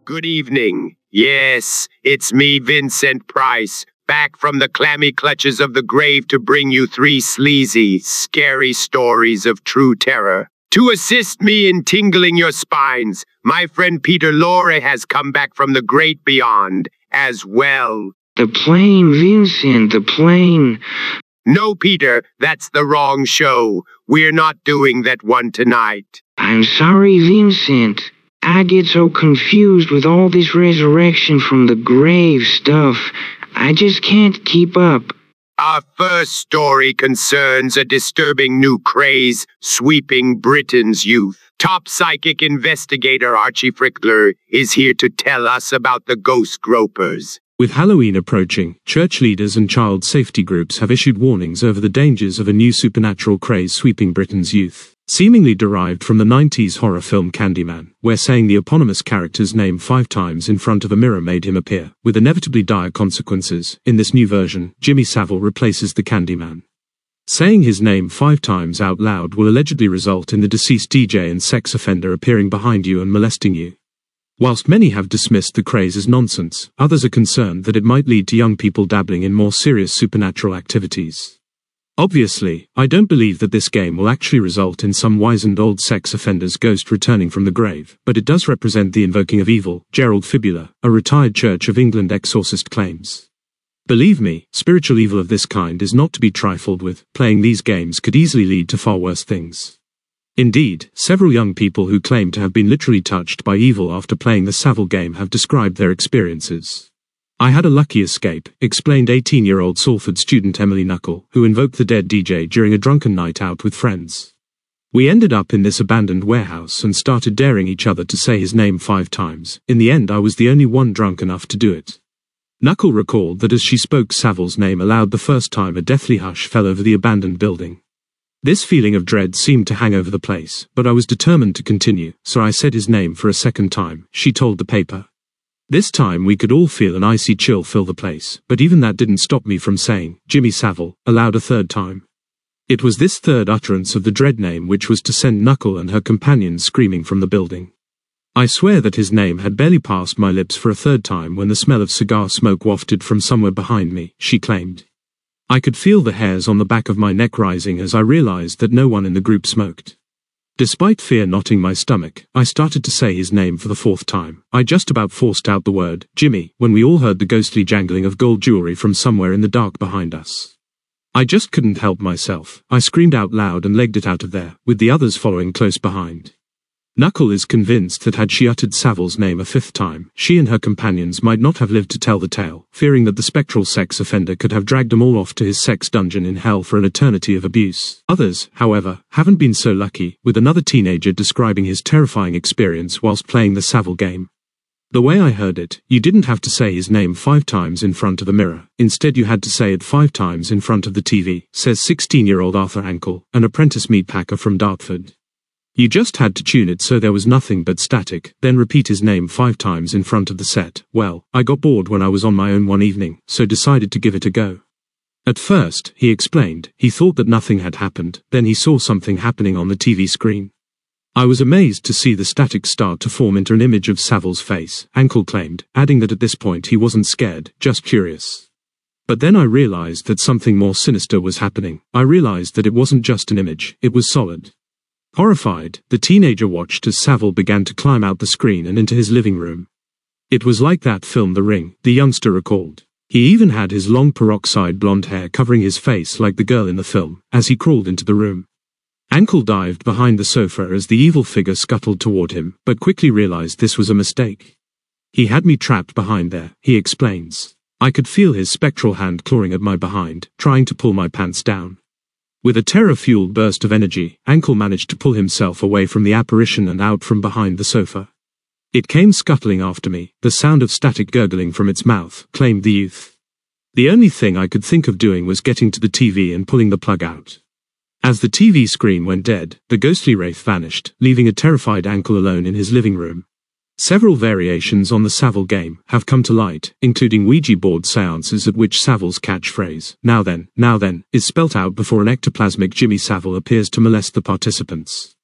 Good evening. Yes, it's me, Vincent Price, back from the clammy clutches of the grave to bring you 3 sleazy, scary stories of true terror. To assist me in tingling your spines, my friend Peter Lorre has come back from the great beyond as well. The plane, Vincent, the plane. No, Peter, that's the wrong show. We're not doing that one tonight. I'm sorry, Vincent. I get so confused with all this resurrection from the grave stuff. I just can't keep up. Our first story concerns a disturbing new craze sweeping Britain's youth. Top psychic investigator Archie Frickler is here to tell us about the ghost gropers. With Halloween approaching, church leaders and child safety groups have issued warnings over the dangers of a new supernatural craze sweeping Britain's youth. Seemingly derived from the 90s horror film Candyman, where saying the eponymous character's name 5 times in front of a mirror made him appear, with inevitably dire consequences. In this new version, Jimmy Savile replaces the Candyman. Saying his name 5 times out loud will allegedly result in the deceased DJ and sex offender appearing behind you and molesting you. Whilst many have dismissed the craze as nonsense, others are concerned that it might lead to young people dabbling in more serious supernatural activities. Obviously, I don't believe that this game will actually result in some wizened old sex offender's ghost returning from the grave, but it does represent the invoking of evil, Gerald Fibula, a retired Church of England exorcist claims. Believe me, spiritual evil of this kind is not to be trifled with. Playing these games could easily lead to far worse things. Indeed, several young people who claim to have been literally touched by evil after playing the Savile game have described their experiences. I had a lucky escape, explained 18-year-old Salford student Emily Knuckle, who invoked the dead DJ during a drunken night out with friends. We ended up in this abandoned warehouse and started daring each other to say his name 5 times. In the end, I was the only one drunk enough to do it. Knuckle recalled that as she spoke Savile's name aloud the first time, a deathly hush fell over the abandoned building. This feeling of dread seemed to hang over the place, but I was determined to continue, so I said his name for a second time, she told the paper. This time we could all feel an icy chill fill the place, but even that didn't stop me from saying, Jimmy Savile, aloud a 3rd time. It was this 3rd utterance of the dread name which was to send Knuckle and her companions screaming from the building. I swear that his name had barely passed my lips for a 3rd time when the smell of cigar smoke wafted from somewhere behind me, she claimed. I could feel the hairs on the back of my neck rising as I realized that no one in the group smoked. Despite fear knotting my stomach, I started to say his name for the 4th time. I just about forced out the word, Jimmy, when we all heard the ghostly jangling of gold jewelry from somewhere in the dark behind us. I just couldn't help myself. I screamed out loud and legged it out of there, with the others following close behind. Knuckle is convinced that had she uttered Savile's name a 5th time, she and her companions might not have lived to tell the tale, fearing that the spectral sex offender could have dragged them all off to his sex dungeon in hell for an eternity of abuse. Others, however, haven't been so lucky, with another teenager describing his terrifying experience whilst playing the Savile game. The way I heard it, you didn't have to say his name 5 times in front of a mirror. Instead you had to say it 5 times in front of the TV, says 16-year-old Arthur Ankle, an apprentice meatpacker from Dartford. You just had to tune it so there was nothing but static, then repeat his name 5 times in front of the set. Well, I got bored when I was on my own one evening, so decided to give it a go. At first, he explained, he thought that nothing had happened, then he saw something happening on the TV screen. I was amazed to see the static start to form into an image of Savile's face, Ankle claimed, adding that at this point he wasn't scared, just curious. But then I realized that something more sinister was happening. I realized that it wasn't just an image, it was solid. Horrified, the teenager watched as Savile began to climb out the screen and into his living room. It was like that film The Ring, the youngster recalled. He even had his long peroxide blonde hair covering his face like the girl in the film, as he crawled into the room. Ankle dived behind the sofa as the evil figure scuttled toward him, but quickly realized this was a mistake. He had me trapped behind there, he explains. I could feel his spectral hand clawing at my behind, trying to pull my pants down. With a terror-fueled burst of energy, Ankle managed to pull himself away from the apparition and out from behind the sofa. It came scuttling after me, the sound of static gurgling from its mouth, claimed the youth. The only thing I could think of doing was getting to the TV and pulling the plug out. As the TV screen went dead, the ghostly wraith vanished, leaving a terrified Ankle alone in his living room. Several variations on the Savile game have come to light, including Ouija board seances at which Savile's catchphrase, now then, is spelt out before an ectoplasmic Jimmy Savile appears to molest the participants.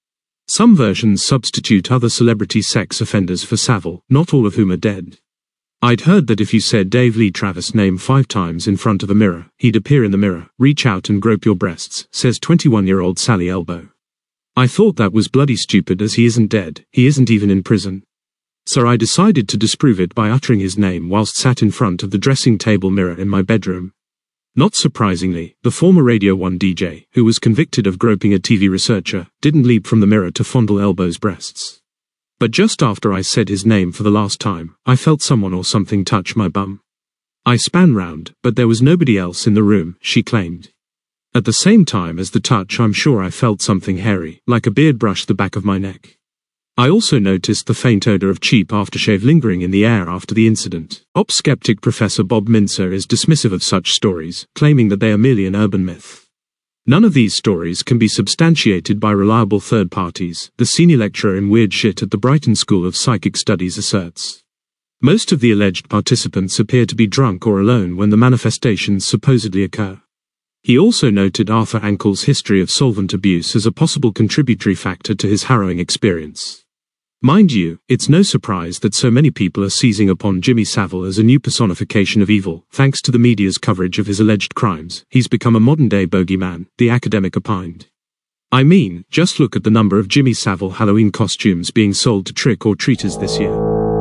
Some versions substitute other celebrity sex offenders for Savile, not all of whom are dead. I'd heard that if you said Dave Lee Travis' name 5 times in front of a mirror, he'd appear in the mirror, reach out and grope your breasts, says 21-year-old Sally Elbow. I thought that was bloody stupid, as he isn't dead, he isn't even in prison. So I decided to disprove it by uttering his name whilst sat in front of the dressing table mirror in my bedroom. Not surprisingly, the former Radio 1 DJ, who was convicted of groping a TV researcher, didn't leap from the mirror to fondle Elbow's breasts. But just after I said his name for the last time, I felt someone or something touch my bum. I span round, but there was nobody else in the room, she claimed. At the same time as the touch, I'm sure I felt something hairy, like a beard brush the back of my neck. I also noticed the faint odor of cheap aftershave lingering in the air after the incident. Ops skeptic Professor Bob Mincer is dismissive of such stories, claiming that they are merely an urban myth. None of these stories can be substantiated by reliable third parties, the senior lecturer in weird shit at the Brighton School of Psychic Studies asserts. Most of the alleged participants appear to be drunk or alone when the manifestations supposedly occur. He also noted Arthur Ankle's history of solvent abuse as a possible contributory factor to his harrowing experience. Mind you, it's no surprise that so many people are seizing upon Jimmy Savile as a new personification of evil. Thanks to the media's coverage of his alleged crimes, he's become a modern-day bogeyman, the academic opined. I mean, just look at the number of Jimmy Savile Halloween costumes being sold to trick-or-treaters this year.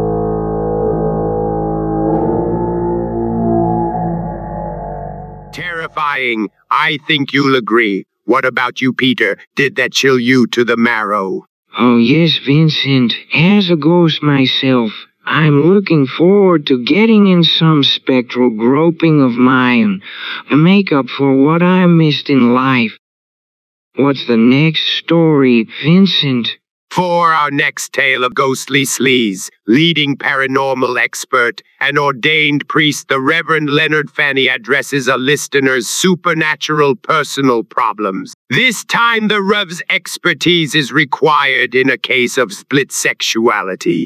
Terrifying. I think you'll agree. What about you, Peter? Did that chill you to the marrow? Oh yes, Vincent, as a ghost myself, I'm looking forward to getting in some spectral groping of mine, to make up for what I missed in life. What's the next story, Vincent? For our next tale of ghostly sleaze, leading paranormal expert and ordained priest, the Reverend Leonard Fanny addresses a listener's supernatural personal problems. This time the Rev's expertise is required in a case of split sexuality.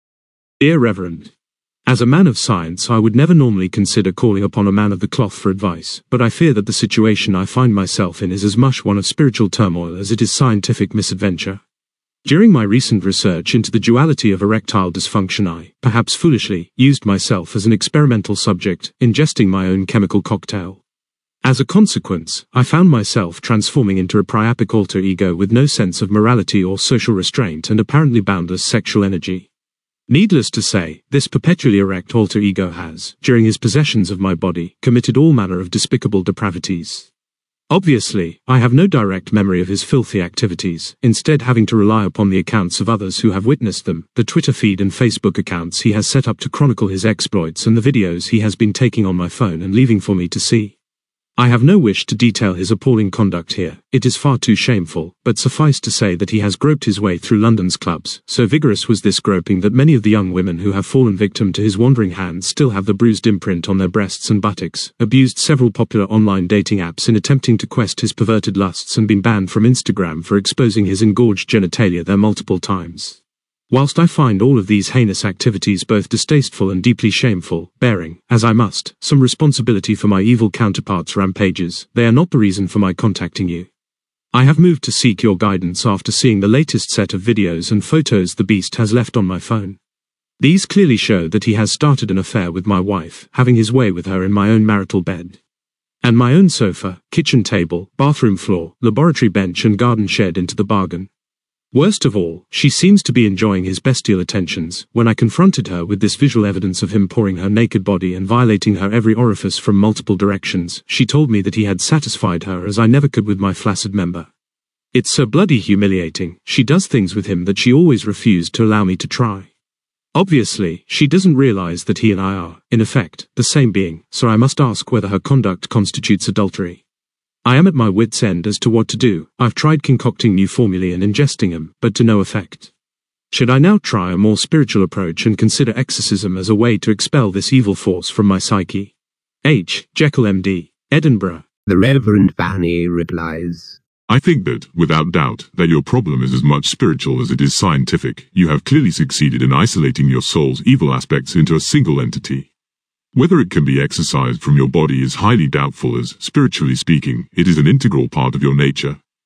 Dear Reverend, as a man of science, I would never normally consider calling upon a man of the cloth for advice, but I fear that the situation I find myself in is as much one of spiritual turmoil as it is scientific misadventure. During my recent research into the duality of erectile dysfunction, I, perhaps foolishly, used myself as an experimental subject, ingesting my own chemical cocktail. As a consequence, I found myself transforming into a priapic alter ego with no sense of morality or social restraint and apparently boundless sexual energy. Needless to say, this perpetually erect alter ego has, during his possessions of my body, committed all manner of despicable depravities. Obviously, I have no direct memory of his filthy activities, instead having to rely upon the accounts of others who have witnessed them, the Twitter feed and Facebook accounts he has set up to chronicle his exploits, and the videos he has been taking on my phone and leaving for me to see. I have no wish to detail his appalling conduct here, it is far too shameful, but suffice to say that he has groped his way through London's clubs. So vigorous was this groping that many of the young women who have fallen victim to his wandering hands still have the bruised imprint on their breasts and buttocks, abused several popular online dating apps in attempting to quest his perverted lusts, and been banned from Instagram for exposing his engorged genitalia there multiple times. Whilst I find all of these heinous activities both distasteful and deeply shameful, bearing, as I must, some responsibility for my evil counterpart's rampages, they are not the reason for my contacting you. I have moved to seek your guidance after seeing the latest set of videos and photos the beast has left on my phone. These clearly show that he has started an affair with my wife, having his way with her in my own marital bed. And my own sofa, kitchen table, bathroom floor, laboratory bench and garden shed into the bargain. Worst of all, she seems to be enjoying his bestial attentions. When I confronted her with this visual evidence of him pouring her naked body and violating her every orifice from multiple directions, she told me that he had satisfied her as I never could with my flaccid member. It's so bloody humiliating. She does things with him that she always refused to allow me to try. Obviously, she doesn't realize that he and I are, in effect, the same being, so I must ask whether her conduct constitutes adultery. I am at my wit's end as to what to do. I've tried concocting new formulae and ingesting them, but to no effect. Should I now try a more spiritual approach and consider exorcism as a way to expel this evil force from my psyche? H. Jekyll MD, Edinburgh. The Reverend Fanny replies, I think that, without doubt, that your problem is as much spiritual as it is scientific. You have clearly succeeded in isolating your soul's evil aspects into a single entity. Whether it can be exorcised from your body is highly doubtful, as, spiritually speaking, it is an integral part of your nature.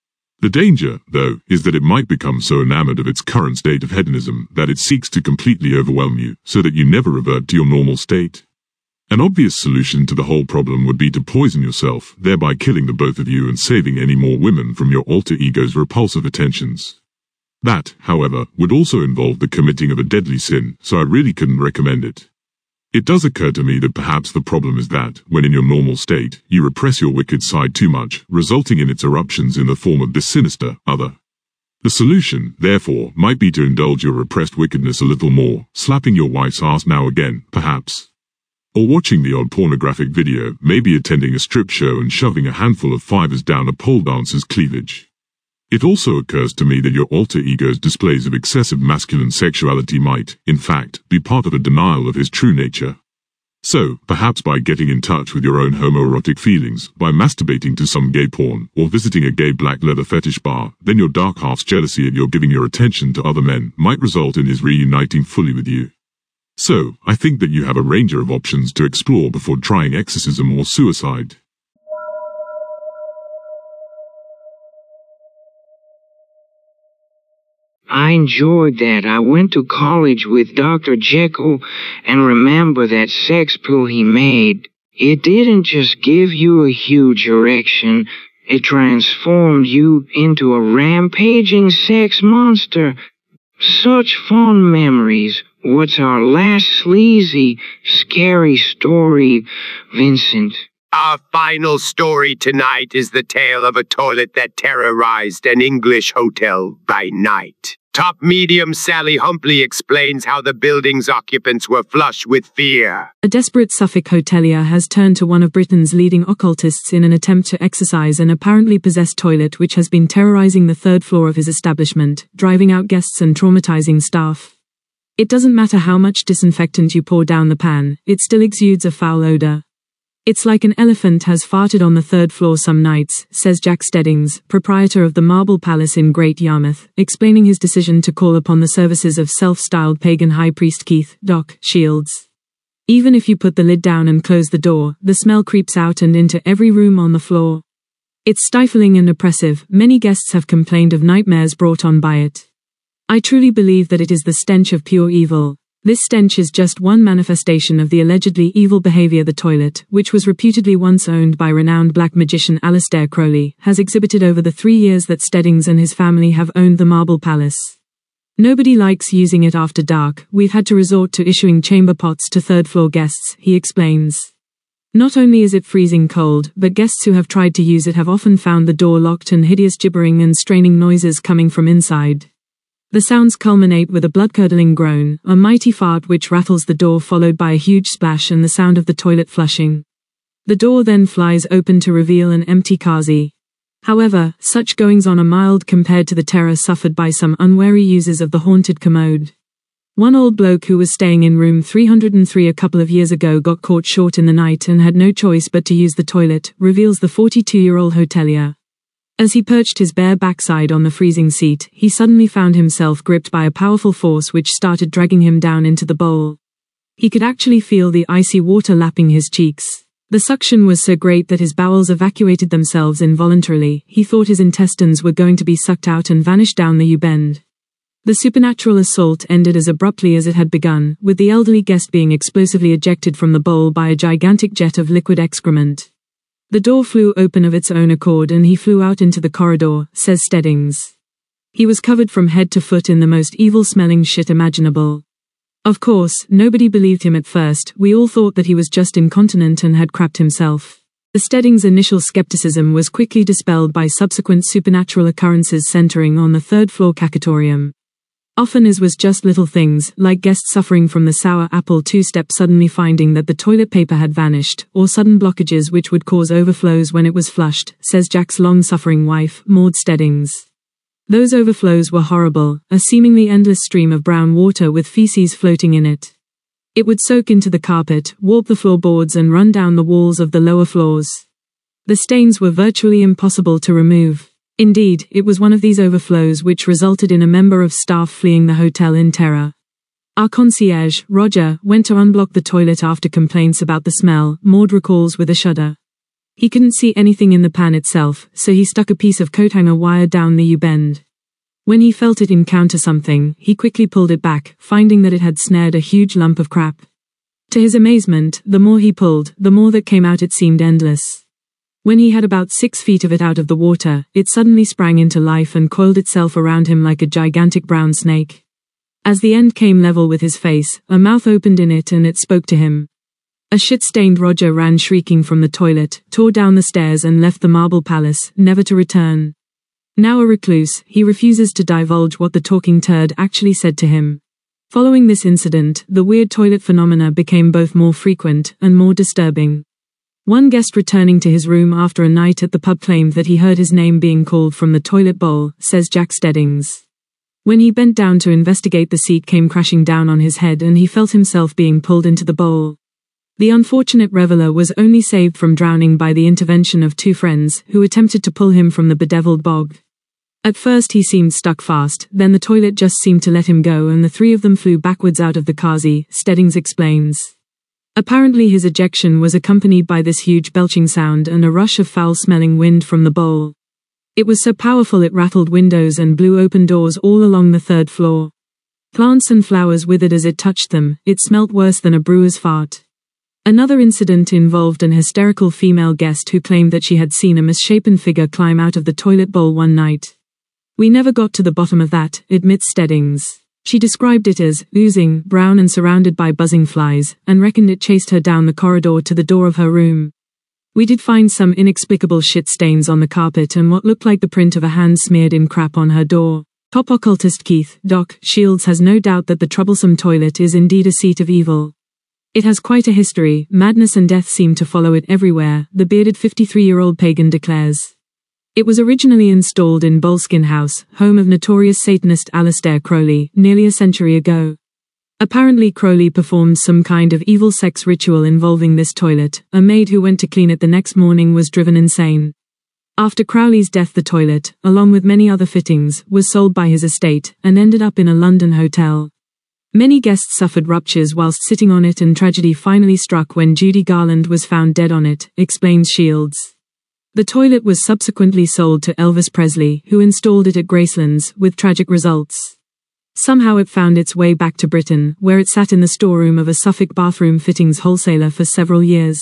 The danger, though, is that it might become so enamored of its current state of hedonism that it seeks to completely overwhelm you so that you never revert to your normal state. An obvious solution to the whole problem would be to poison yourself, thereby killing the both of you and saving any more women from your alter ego's repulsive attentions. That, however, would also involve the committing of a deadly sin, so I really couldn't recommend it. It does occur to me that perhaps the problem is that, when in your normal state, you repress your wicked side too much, resulting in its eruptions in the form of this sinister other. The solution, therefore, might be to indulge your repressed wickedness a little more, slapping your wife's ass now again, perhaps. Or watching the odd pornographic video, maybe attending a strip show and shoving a handful of fivers down a pole dancer's cleavage. It also occurs to me that your alter ego's displays of excessive masculine sexuality might, in fact, be part of a denial of his true nature. So, perhaps by getting in touch with your own homoerotic feelings, by masturbating to some gay porn, or visiting a gay black leather fetish bar, then your dark half's jealousy at your giving your attention to other men might result in his reuniting fully with you. So, I think that you have a range of options to explore before trying exorcism or suicide. I enjoyed that. I went to college with Dr. Jekyll and remember that sex pill he made. It didn't just give you a huge erection, it transformed you into a rampaging sex monster. Such fond memories. What's our last sleazy, scary story, Vincent? Our final story tonight is the tale of a toilet that terrorized an English hotel by night. Top medium Sally Humpley explains how the building's occupants were flush with fear. A desperate Suffolk hotelier has turned to one of Britain's leading occultists in an attempt to exorcise an apparently possessed toilet which has been terrorizing the third floor of his establishment, driving out guests and traumatizing staff. It doesn't matter how much disinfectant you pour down the pan, it still exudes a foul odor. It's like an elephant has farted on the third floor some nights, says Jack Steddings, proprietor of the Marble Palace in Great Yarmouth, explaining his decision to call upon the services of self-styled pagan high priest Keith, Doc, Shields. Even if you put the lid down and close the door, the smell creeps out and into every room on the floor. It's stifling and oppressive. Many guests have complained of nightmares brought on by it. I truly believe that it is the stench of pure evil. This stench is just one manifestation of the allegedly evil behavior the toilet, which was reputedly once owned by renowned black magician Aleister Crowley, has exhibited over the 3 years that Steddings and his family have owned the Marble Palace. Nobody likes using it after dark. We've had to resort to issuing chamber pots to third-floor guests, he explains. Not only is it freezing cold, but guests who have tried to use it have often found the door locked and hideous gibbering and straining noises coming from inside. The sounds culminate with a blood-curdling groan, a mighty fart which rattles the door followed by a huge splash and the sound of the toilet flushing. The door then flies open to reveal an empty Kazi. However, such goings-on are mild compared to the terror suffered by some unwary users of the haunted commode. One old bloke who was staying in room 303 a couple of years ago got caught short in the night and had no choice but to use the toilet, reveals the 42-year-old hotelier. As he perched his bare backside on the freezing seat, he suddenly found himself gripped by a powerful force which started dragging him down into the bowl. He could actually feel the icy water lapping his cheeks. The suction was so great that his bowels evacuated themselves involuntarily. He thought his intestines were going to be sucked out and vanished down the U-bend. The supernatural assault ended as abruptly as it had begun, with the elderly guest being explosively ejected from the bowl by a gigantic jet of liquid excrement. The door flew open of its own accord and he flew out into the corridor, says Steddings. He was covered from head to foot in the most evil-smelling shit imaginable. Of course, nobody believed him at first. We all thought that he was just incontinent and had crapped himself. The Steddings' initial skepticism was quickly dispelled by subsequent supernatural occurrences centering on the third-floor cacatorium. Often as was just little things, like guests suffering from the sour apple two-step suddenly finding that the toilet paper had vanished, or sudden blockages which would cause overflows when it was flushed, says Jack's long-suffering wife, Maud Steddings. Those overflows were horrible, a seemingly endless stream of brown water with feces floating in it. It would soak into the carpet, warp the floorboards and run down the walls of the lower floors. The stains were virtually impossible to remove. Indeed, it was one of these overflows which resulted in a member of staff fleeing the hotel in terror. Our concierge, Roger, went to unblock the toilet after complaints about the smell, Maud recalls with a shudder. He couldn't see anything in the pan itself, so he stuck a piece of coat hanger wire down the U-bend. When he felt it encounter something, he quickly pulled it back, finding that it had snared a huge lump of crap. To his amazement, the more he pulled, the more that came out. It seemed endless. When he had about 6 feet of it out of the water, it suddenly sprang into life and coiled itself around him like a gigantic brown snake. As the end came level with his face, a mouth opened in it and it spoke to him. A shit-stained Roger ran shrieking from the toilet, tore down the stairs and left the marble palace, never to return. Now a recluse, he refuses to divulge what the talking turd actually said to him. Following this incident, the weird toilet phenomena became both more frequent and more disturbing. One guest returning to his room after a night at the pub claimed that he heard his name being called from the toilet bowl, says Jack Steddings. When he bent down to investigate, the seat came crashing down on his head and he felt himself being pulled into the bowl. The unfortunate reveler was only saved from drowning by the intervention of 2 friends, who attempted to pull him from the bedeviled bog. At first he seemed stuck fast, then the toilet just seemed to let him go and the 3 of them flew backwards out of the kazi, Steddings explains. Apparently his ejection was accompanied by this huge belching sound and a rush of foul-smelling wind from the bowl. It was so powerful it rattled windows and blew open doors all along the 3rd floor. Plants and flowers withered as it touched them. It smelt worse than a brewer's fart. Another incident involved an hysterical female guest who claimed that she had seen a misshapen figure climb out of the toilet bowl one night. We never got to the bottom of that, admits Steddings. She described it as oozing, brown and surrounded by buzzing flies, and reckoned it chased her down the corridor to the door of her room. We did find some inexplicable shit stains on the carpet and what looked like the print of a hand smeared in crap on her door. Top occultist Keith, Doc, Shields has no doubt that the troublesome toilet is indeed a seat of evil. It has quite a history, madness and death seem to follow it everywhere, the bearded 53-year-old pagan declares. It was originally installed in Boleskine House, home of notorious Satanist Aleister Crowley, nearly a century ago. Apparently Crowley performed some kind of evil sex ritual involving this toilet. A maid who went to clean it the next morning was driven insane. After Crowley's death, the toilet, along with many other fittings, was sold by his estate and ended up in a London hotel. Many guests suffered ruptures whilst sitting on it and tragedy finally struck when Judy Garland was found dead on it, explains Shields. The toilet was subsequently sold to Elvis Presley, who installed it at Gracelands, with tragic results. Somehow it found its way back to Britain, where it sat in the storeroom of a Suffolk bathroom fittings wholesaler for several years.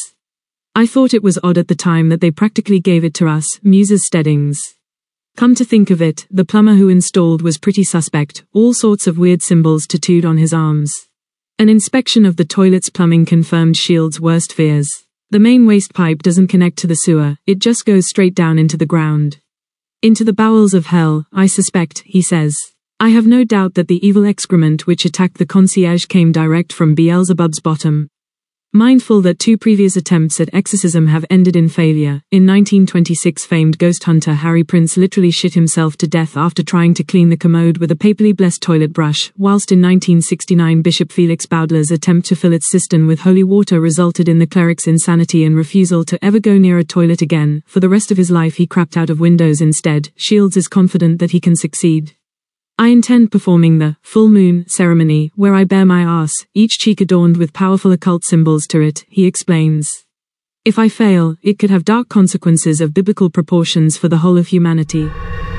I thought it was odd at the time that they practically gave it to us, muses Steddings. Come to think of it, the plumber who installed was pretty suspect, all sorts of weird symbols tattooed on his arms. An inspection of the toilet's plumbing confirmed Shields' worst fears. The main waste pipe doesn't connect to the sewer, it just goes straight down into the ground. Into the bowels of hell, I suspect, he says. I have no doubt that the evil excrement which attacked the concierge came direct from Beelzebub's bottom. Mindful that 2 previous attempts at exorcism have ended in failure, in 1926 famed ghost hunter Harry Prince literally shit himself to death after trying to clean the commode with a papally blessed toilet brush, whilst in 1969 Bishop Felix Baudler's attempt to fill its cistern with holy water resulted in the cleric's insanity and refusal to ever go near a toilet again. For the rest of his life he crapped out of windows instead. Shields is confident that he can succeed. I intend performing the full moon ceremony, where I bare my ass, each cheek adorned with powerful occult symbols to it, he explains. If I fail, it could have dark consequences of biblical proportions for the whole of humanity.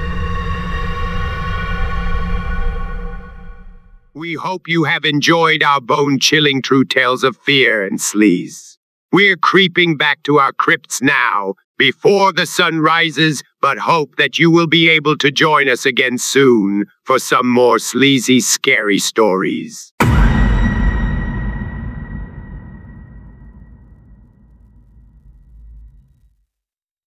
We hope you have enjoyed our bone-chilling true tales of fear and sleaze. We're creeping back to our crypts now, before the sun rises, but hope that you will be able to join us again soon for some more sleazy, scary stories.